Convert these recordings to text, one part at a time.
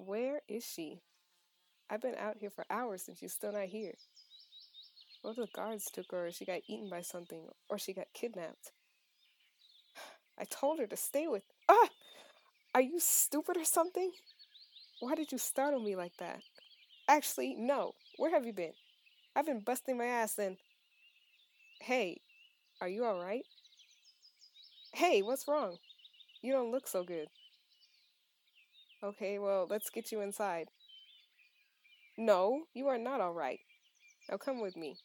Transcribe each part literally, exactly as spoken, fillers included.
Where is she? I've been out here for hours and she's still not here. What if the guards took her or she got eaten by something or she got kidnapped? I told her to stay with. Ah! Are you stupid or something? Why did you startle me like that? Actually, no. Where have you been? I've been busting my ass and. Hey, are you alright? Hey, what's wrong? You don't look so good. Okay, well, let's get you inside. No, you are not alright. Now come with me.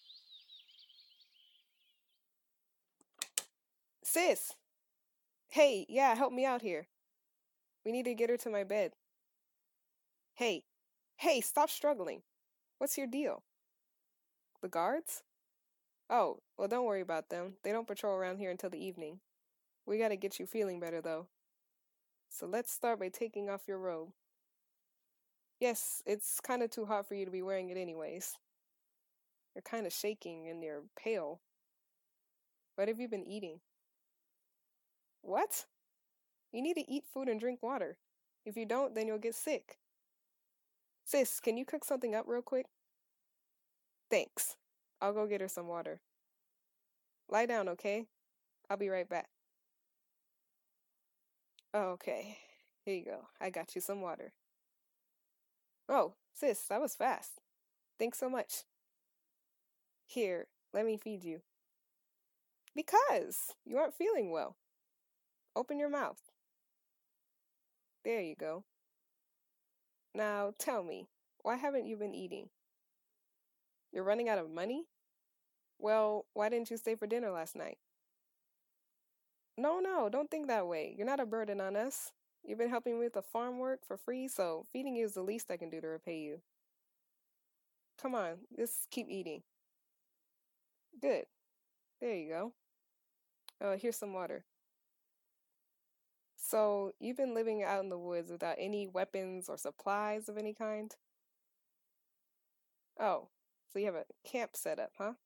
Sis! Hey, yeah, help me out here. We need to get her to my bed. Hey, hey, stop struggling. What's your deal? The guards? Oh, well, don't worry about them. They don't patrol around here until the evening. We gotta get you feeling better, though. So let's start by taking off your robe. Yes, it's kind of too hot for you to be wearing it anyways. You're kind of shaking and you're pale. What have you been eating? What? You need to eat food and drink water. If you don't, then you'll get sick. Sis, can you cook something up real quick? Thanks. I'll go get her some water. Lie down, okay? I'll be right back. Oh, okay. Here you go. I got you some water. Oh, sis, that was fast. Thanks so much. Here, let me feed you. Because you aren't feeling well. Open your mouth. There you go. Now tell me, why haven't you been eating? You're running out of money? Well, why didn't you stay for dinner last night? No, no, don't think that way. You're not a burden on us. You've been helping me with the farm work for free, so feeding you is the least I can do to repay you. Come on, just keep eating. Good. There you go. Oh, here's some water. So, you've been living out in the woods without any weapons or supplies of any kind? Oh, so you have a camp set up, huh?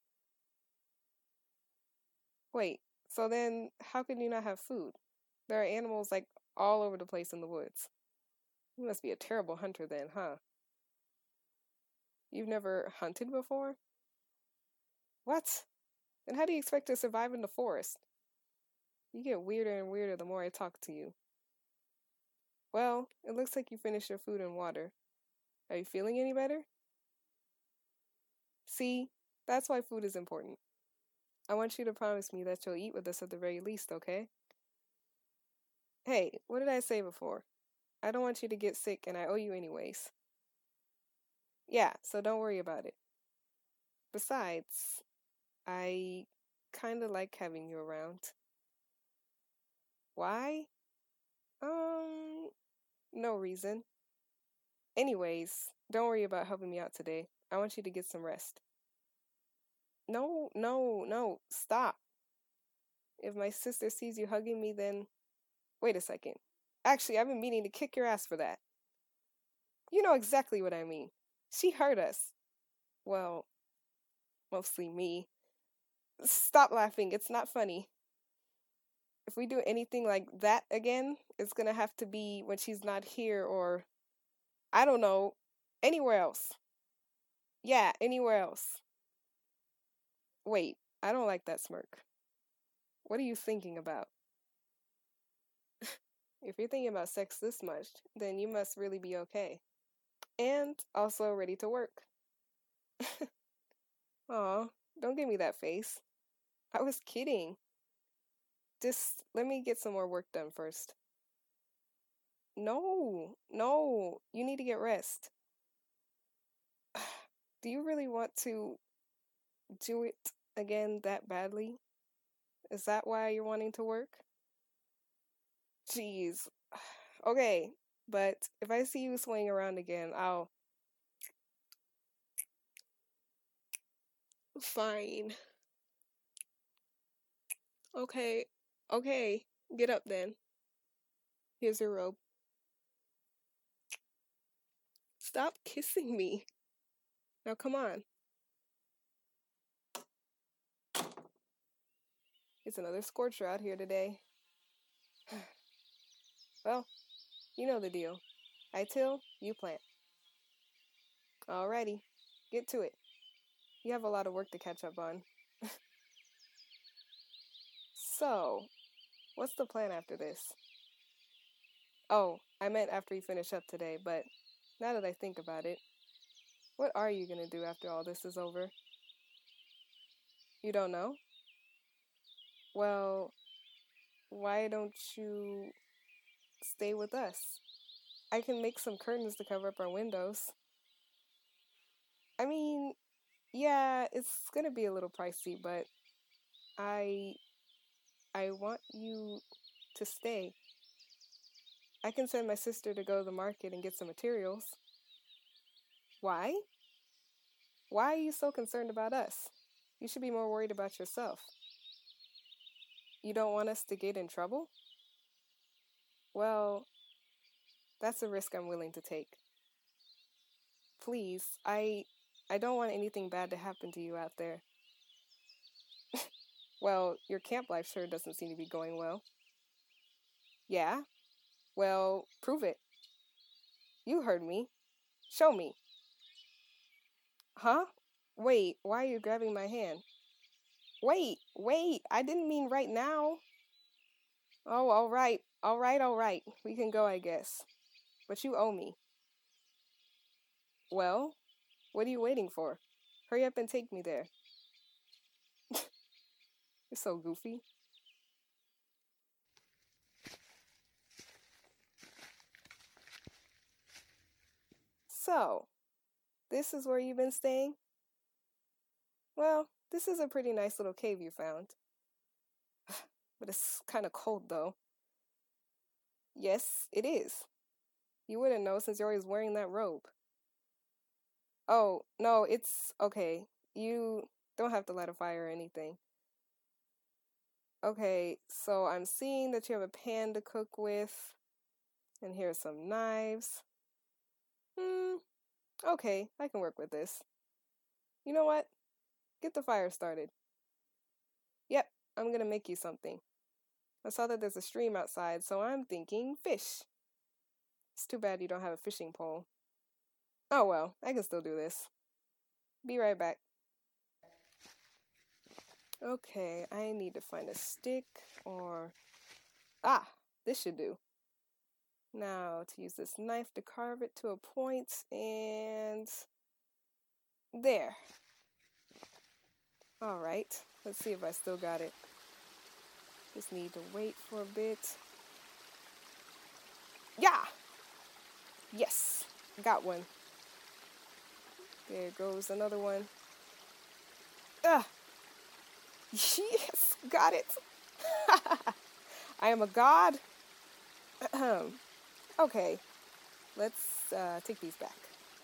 Wait, so then how can you not have food? There are animals like all over the place in the woods. You must be a terrible hunter then, huh? You've never hunted before? What? Then how do you expect to survive in the forest? You get weirder and weirder the more I talk to you. Well, it looks like you finished your food and water. Are you feeling any better? See, that's why food is important. I want you to promise me that you'll eat with us at the very least, okay? Hey, what did I say before? I don't want you to get sick and I owe you anyways. Yeah, so don't worry about it. Besides, I kinda like having you around. Why? Um, no reason. Anyways, don't worry about helping me out today. I want you to get some rest. No, no, no, stop. If my sister sees you hugging me, then. Wait a second. Actually, I've been meaning to kick your ass for that. You know exactly what I mean. She hurt us. Well, mostly me. Stop laughing. It's not funny. If we do anything like that again, it's gonna have to be when she's not here or, I don't know, anywhere else. Yeah, anywhere else. Wait, I don't like that smirk. What are you thinking about? If you're thinking about sex this much, then you must really be okay. And also ready to work. Aw, don't give me that face. I was kidding. Just let me get some more work done first. No, no, you need to get rest. Do you really want to do it again that badly? Is that why you're wanting to work? Jeez. Okay, but if I see you swaying around again, I'll. Fine. Okay, okay, get up then. Here's your robe. Stop kissing me. Now come on. It's another scorcher out here today. Well, you know the deal. I till, you plant. Alrighty, get to it. You have a lot of work to catch up on. So, what's the plan after this? Oh, I meant after you finish up today, but now that I think about it, what are you gonna do after all this is over? You don't know? Well, why don't you stay with us? I can make some curtains to cover up our windows. I mean, yeah, it's gonna be a little pricey, but I I want you to stay. I can send my sister to go to the market and get some materials. Why? Why are you so concerned about us? You should be more worried about yourself. You don't want us to get in trouble? Well, that's a risk I'm willing to take. Please, I I don't want anything bad to happen to you out there. Well, your camp life sure doesn't seem to be going well. Yeah? Well, prove it. You heard me. Show me. Huh? Wait, why are you grabbing my hand? Wait, wait, I didn't mean right now. Oh, all right, all right, all right. We can go, I guess. But you owe me. Well, what are you waiting for? Hurry up and take me there. You're so goofy. So, this is where you've been staying? Well, this is a pretty nice little cave you found. But it's kind of cold, though. Yes, it is. You wouldn't know since you're always wearing that robe. Oh, no, it's okay. You don't have to light a fire or anything. Okay, so I'm seeing that you have a pan to cook with. And here's some knives. Hmm, okay, I can work with this. You know what? Get the fire started. Yep, I'm gonna make you something. I saw that there's a stream outside, so I'm thinking fish. It's too bad you don't have a fishing pole. Oh well, I can still do this. Be right back. Okay, I need to find a stick or... Ah, this should do. Now, to use this knife to carve it to a point, and... There. Alright, let's see if I still got it. Just need to wait for a bit. Yeah! Yes, got one. There goes another one. Ah! Yes, got it! I am a god. Okay, let's uh, take these back.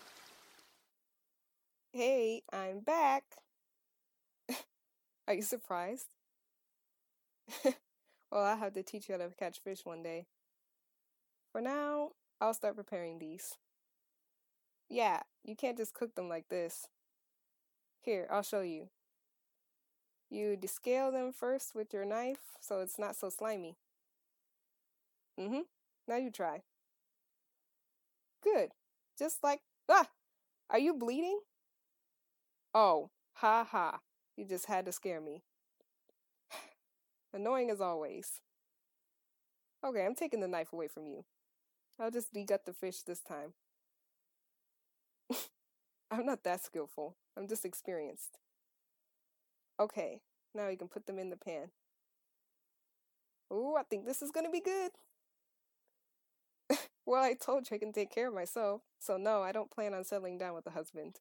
Hey, I'm back. Are you surprised? Well, I'll have to teach you how to catch fish one day. For now, I'll start preparing these. Yeah, you can't just cook them like this. Here, I'll show you. You descale them first with your knife so it's not so slimy. Mm-hmm. Now you try. Good. Just like... Ah! Are you bleeding? Oh, ha ha. You just had to scare me. Annoying as always. Okay, I'm taking the knife away from you. I'll just degut the fish this time. I'm not that skillful. I'm just experienced. Okay, now you can put them in the pan. Ooh, I think this is gonna be good. Well, I told you I can take care of myself, so no, I don't plan on settling down with a husband.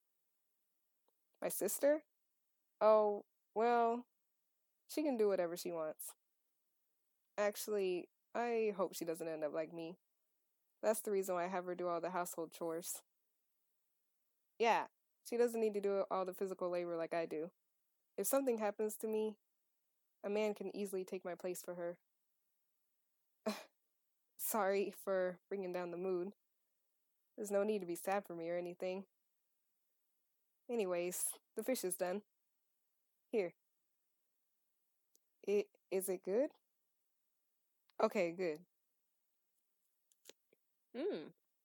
My sister? Oh, well, she can do whatever she wants. Actually, I hope she doesn't end up like me. That's the reason why I have her do all the household chores. Yeah, she doesn't need to do all the physical labor like I do. If something happens to me, a man can easily take my place for her. Sorry for bringing down the mood. There's no need to be sad for me or anything. Anyways, the fish is done. Here. It, is it good? Okay, good. Mmm,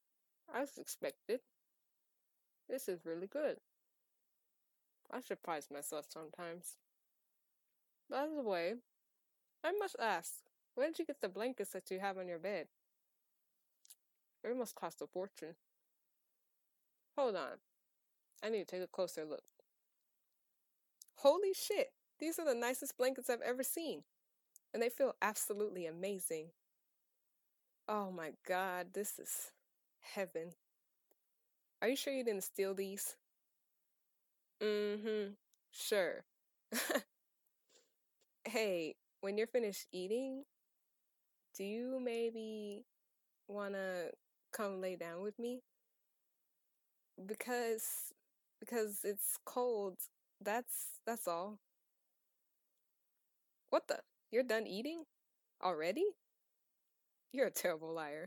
As expected, this is really good. I surprise myself sometimes. By the way, I must ask, where did you get the blankets that you have on your bed? It must cost a fortune. Hold on, I need to take a closer look. Holy shit! These are the nicest blankets I've ever seen, and they feel absolutely amazing. Oh my god, this is heaven. Are you sure you didn't steal these? Mm-hmm. Sure. Hey, when you're finished eating, do you maybe wanna come lay down with me? Because because it's cold. That's that's all. What the? You're done eating? Already? You're a terrible liar.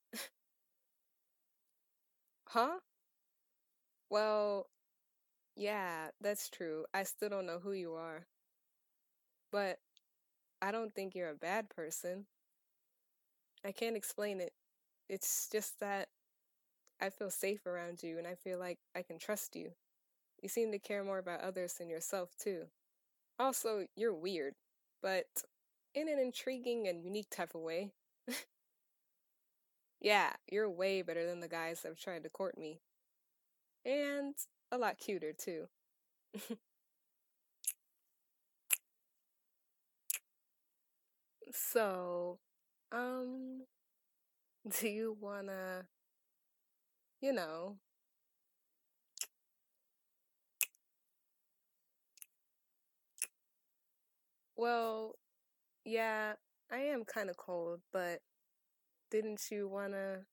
Huh? Well, yeah, that's true. I still don't know who you are. But I don't think you're a bad person. I can't explain it. It's just that I feel safe around you and I feel like I can trust you. You seem to care more about others than yourself, too. Also, you're weird, but in an intriguing and unique type of way. Yeah, you're way better than the guys that have tried to court me. And a lot cuter, too. So, um, do you wanna, you know, well, yeah, I am kind of cold, but didn't you wanna?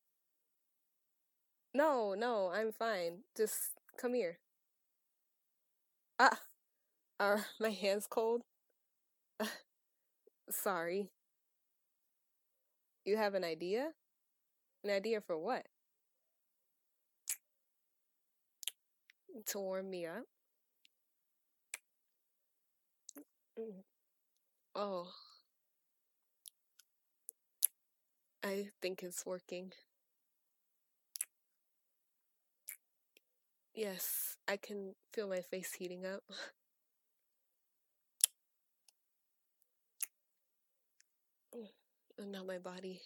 No, no, I'm fine. Just come here. Ah, are my hands cold? Sorry. You have an idea? An idea for what? To warm me up? Mm. Oh, I think it's working. Yes, I can feel my face heating up. And now my body.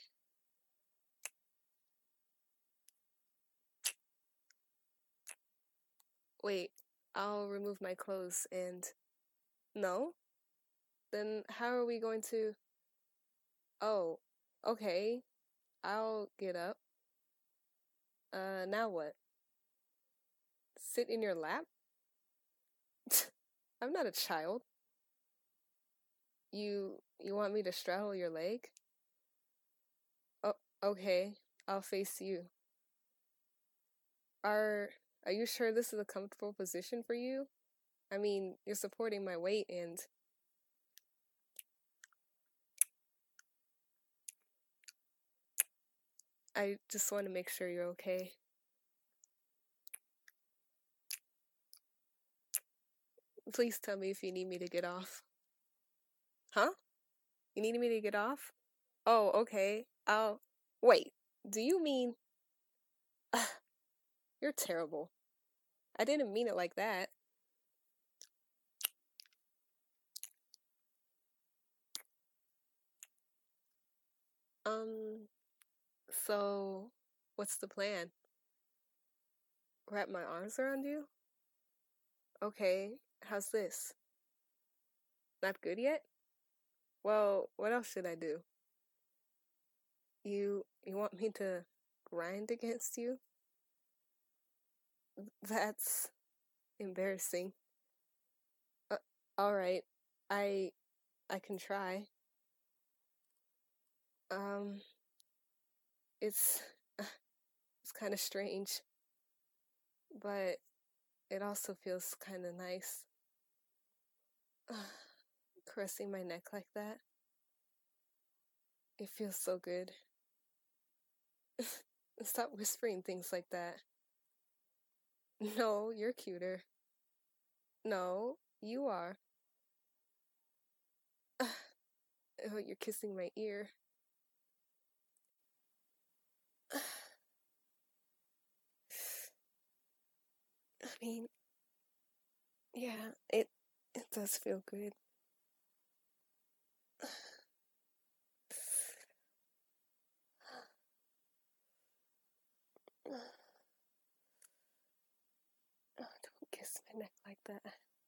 Wait, I'll remove my clothes and. No? Then how are we going to. Oh, okay. I'll get up. Uh, now what? Sit in your lap? I'm not a child. You you want me to straddle your leg? Oh, okay. I'll face you. Are are you sure this is a comfortable position for you? I mean, you're supporting my weight and I just want to make sure you're okay. Please tell me if you need me to get off. Huh? You need me to get off? Oh, okay. I'll wait. Do you mean you're terrible? I didn't mean it like that. Um, so what's the plan? Wrap my arms around you? Okay, how's this? Not good yet? Well, what else should I do? You you want me to grind against you? That's embarrassing. Uh, all right. I I can try. Um it's it's kind of strange, but it also feels kind of nice. Caressing my neck like that. It feels so good. Stop whispering things like that. No, you're cuter. No, you are. Oh, you're kissing my ear. mean, yeah, it it does feel good. Oh, don't kiss my neck like that.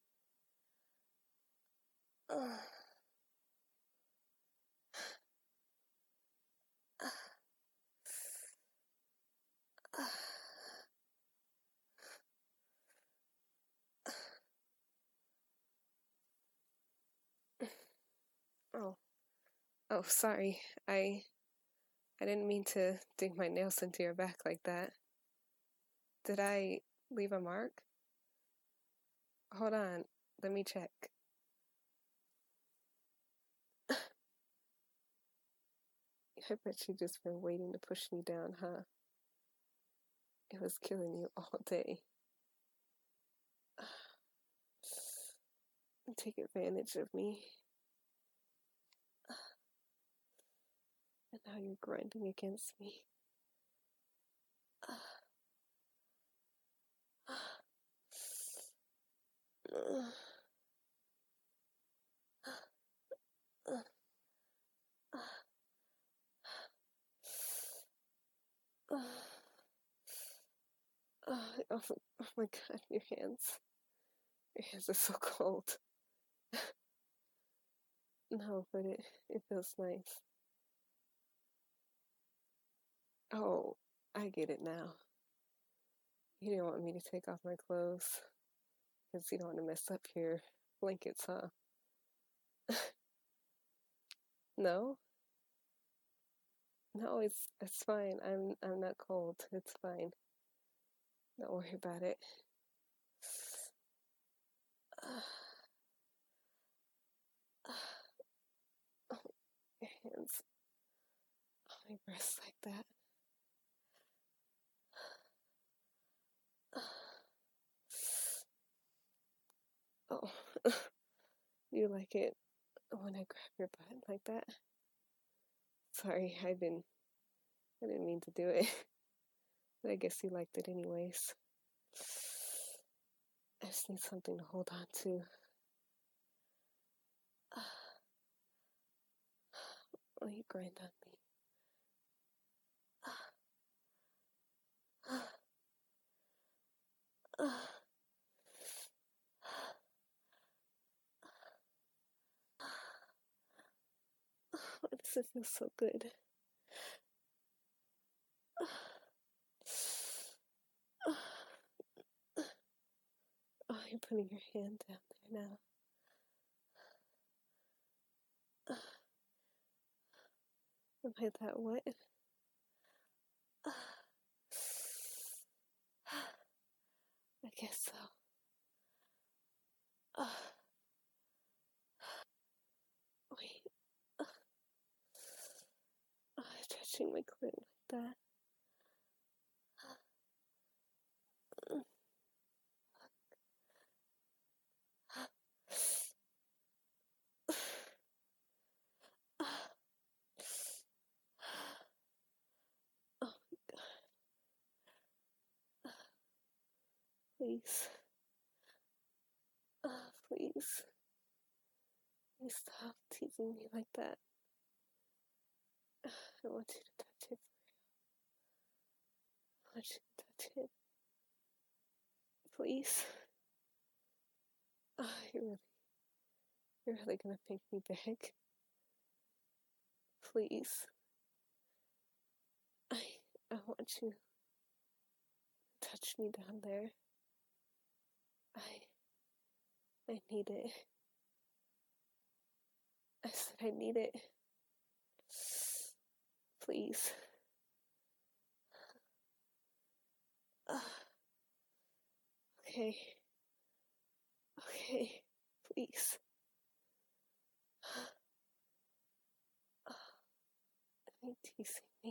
Oh. Oh, oh, sorry. I I didn't mean to dig my nails into your back like that. Did I leave a mark? Hold on, let me check. I bet you just been waiting to push me down, huh? It was killing you all day. Take advantage of me. And now you're grinding against me. Oh, oh, oh my god, your hands. Your hands are so cold. No, but it, it feels nice. Oh, I get it now. You didn't want me to take off my clothes because you don't want to mess up your blankets, huh? No? No, it's it's fine. I'm I'm not cold. It's fine. Don't worry about it. Oh, your hands on my breasts like that. Oh, you like it when I grab your butt like that? Sorry, I didn't I didn't mean to do it. But I guess you liked it anyways. I just need something to hold on to. Oh, you grind on me. Why does it feel so good? Oh, you're putting your hand down there now. Am I that wet? I guess so. Wait. Oh, touching my clit like that. Oh my god. Please. Oh, please. Please stop teasing me like that. I want you to touch it. I want you to touch it. Please. Oh, you're really, you're really gonna make me beg? Please. I, I want you to touch me down there. I, I need it. I said I need it. Please. Uh, okay. Okay. Please. Uh, are you teasing me?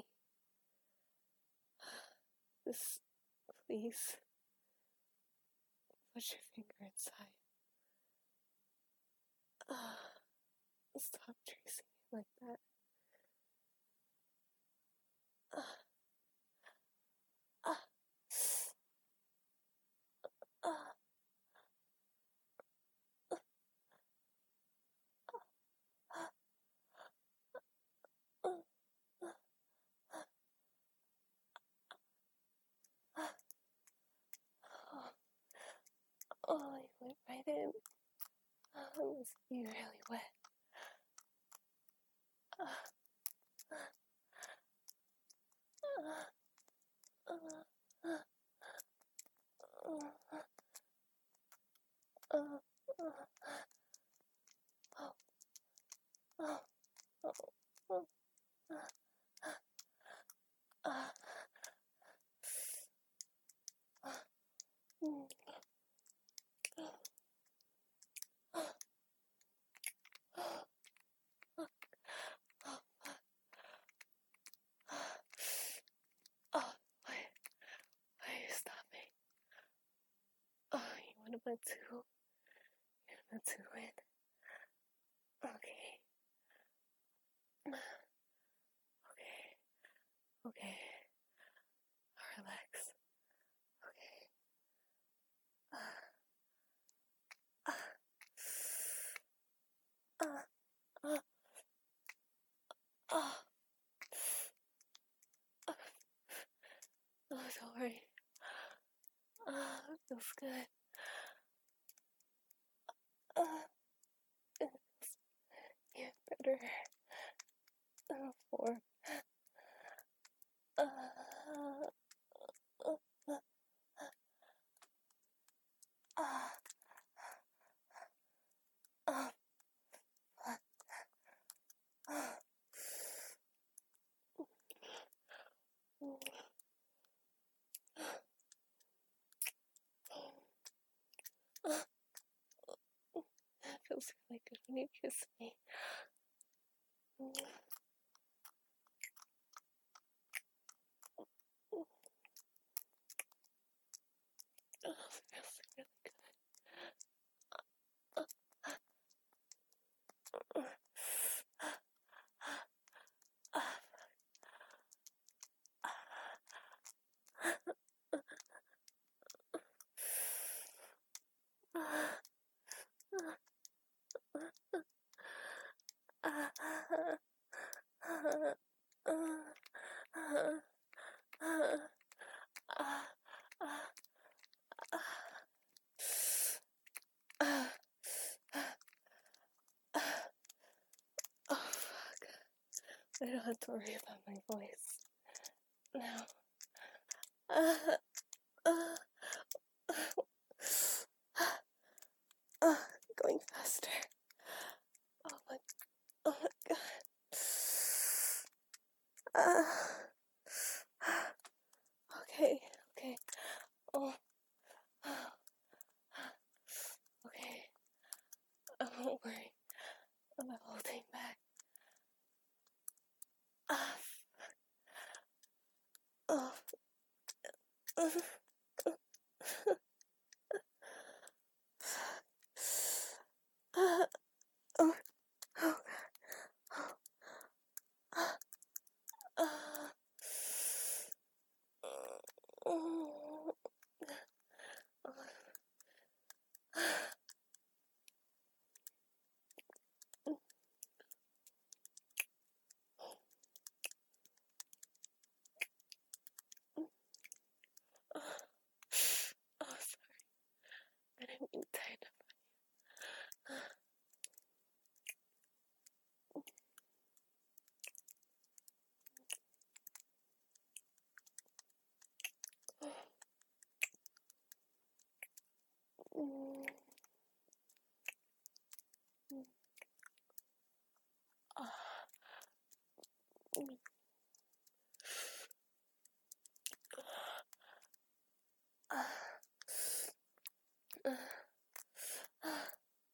Just, please. Put your finger inside. Uh, stop tracing me like that. Uh, uh, uh, is he really wet? Uh, uh, uh, uh, uh, uh, uh, oh, oh, oh, oh, uh, uh, uh, mm, uh, uh, uh, uh, oh, wait, why are you stopping? Oh, you want to put two? You want to put two in? Okay. Okay. Okay. Relax. Okay. Uh, uh, uh, uh, uh, uh, oh, don't worry. Uh, it feels good. Uh, it feels get better. Uh, four. Uh, uh, uh, uh, uh, uh, That feels really good when you kiss me. Oh, it feels really good. Oh, fuck. I don't have to worry about my voice now. Uh, uh, uh, going faster. Oh my, oh my god. Uh, okay, okay. Oh, okay. I won't worry about holding back. Ah, oh, uh, uh, oh, oh, uh, uh, oh, oh, sorry. I didn't mean to tie it up. Mm, mm, ah, mm, ah, ah, ah,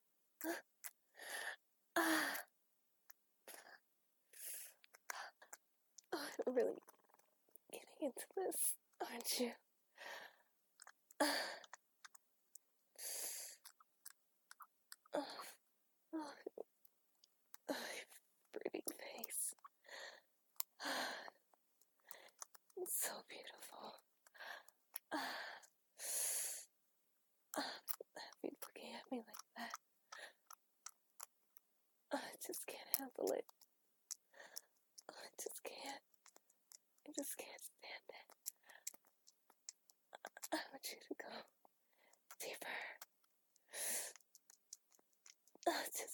ah. Oh, I'm really getting into this, aren't you? Ah, oh, oh, oh, pretty face. Ah, it's so beautiful. Ah, ah, have you looking at me like that? I just can't handle it. I just can't. I just can't stand it. I want you to go deeper. I just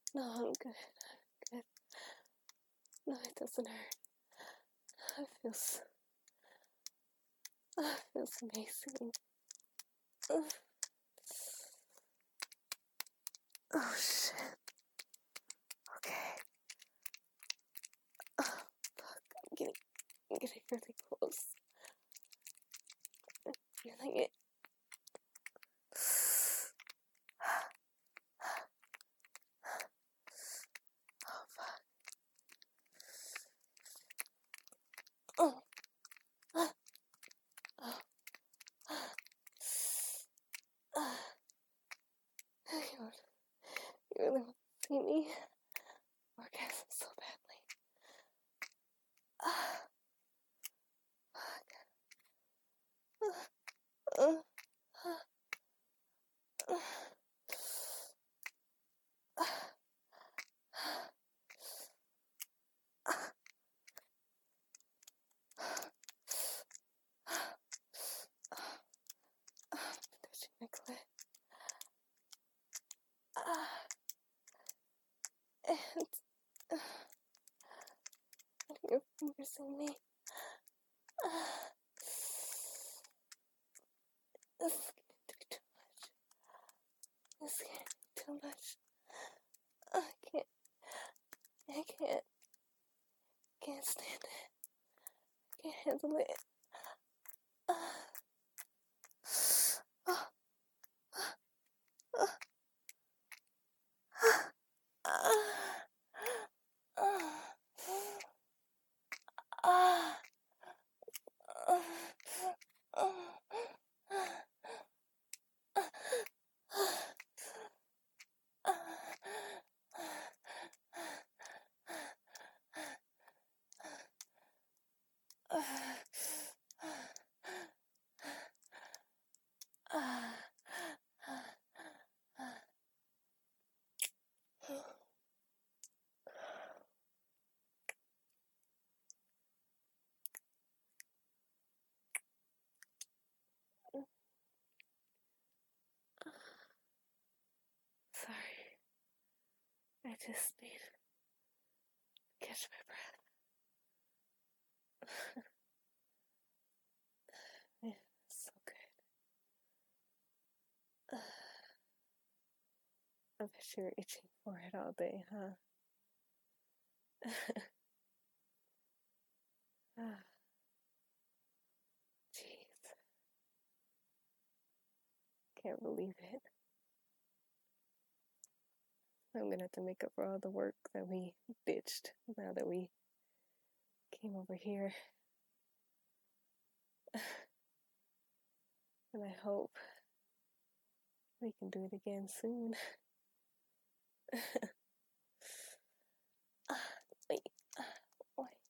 No, I'm good. I'm good. No, it doesn't hurt. It feels, it feels amazing. Oh, shit. Okay. Oh, fuck. I'm getting, I'm getting really close. I'm feeling it. Oh, fuck. Oh. Oh. Oh. You really want to see me orgasm so badly. Ah, fuck. Uh, uh, uh, uh, touching my clit. Ah, and uh, your fingers in me. Ah, this is getting too much. This is getting too much. I can't. I can't. Can't stand it. Can't handle it. Ah, ah, ah, ah, ah, ah, ah, ah, Sorry. I just need to catch my breath. Yeah, so good. I bet you're itching for it all day, huh? Jeez. Can't believe it. I'm gonna have to make up for all the work that we ditched now that we came over here. And I hope we can do it again soon. Wait, wait.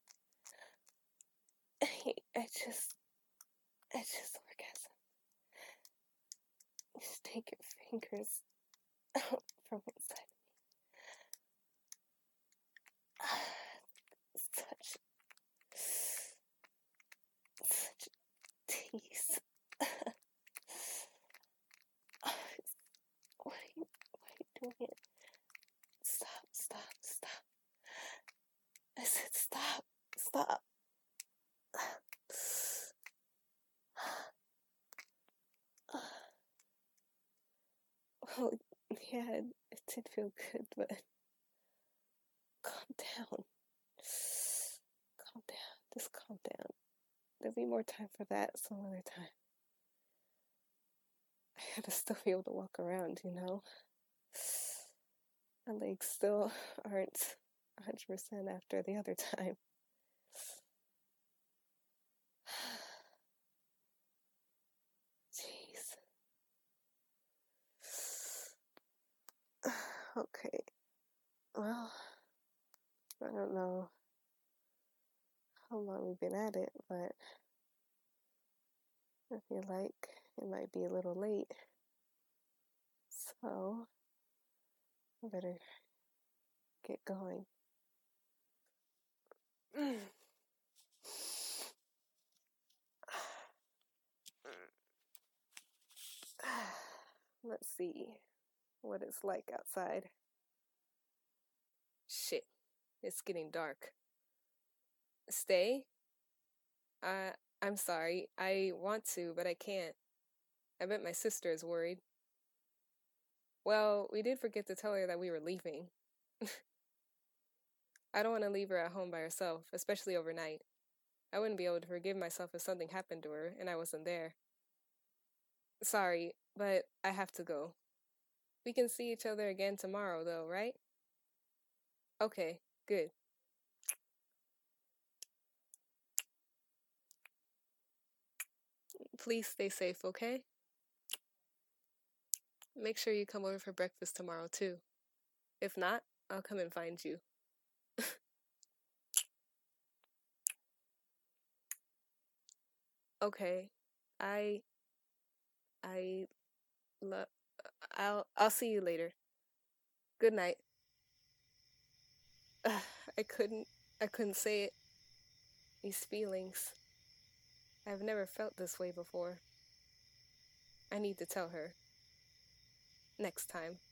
I just, I just orgasm. Just take your fingers out from inside me. Such, such tease. Why are you, why are you doing it? Stop, stop, stop. I said stop, stop. Well, yeah, it, it did feel good, but calm down. Calm down. Just calm down. There'll be more time for that some other time. I gotta still be able to walk around, you know? My legs still aren't one hundred percent after the other time. Jeez. Okay. Well, I don't know how long we've been at it, but I feel like it might be a little late. So, I better get going. Let's see what it's like outside. Shit, it's getting dark. Stay? Uh, I'm sorry. I want to, but I can't. I bet my sister is worried. Well, we did forget to tell her that we were leaving. I don't want to leave her at home by herself, especially overnight. I wouldn't be able to forgive myself if something happened to her and I wasn't there. Sorry, but I have to go. We can see each other again tomorrow, though, right? Okay, good. Please stay safe, okay? Make sure you come over for breakfast tomorrow, too. If not, I'll come and find you. Okay. I I love I'll I'll see you later. Good night. Ugh, I couldn't I couldn't say it. These feelings. I've never felt this way before. I need to tell her. Next time.